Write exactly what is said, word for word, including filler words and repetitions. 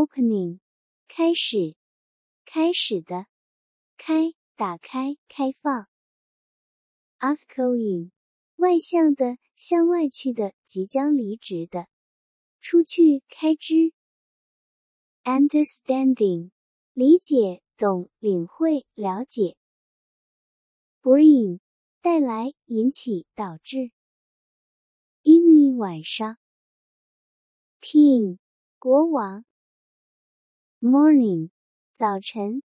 opening 开始，开始的，开，打开，开放。outgoing 外向的，向外去的，即将离职的，出去，开支。understanding 理解，懂，领会，了解。bring 带来，引起，导致。evening 晚上。king 国王。morning 早晨，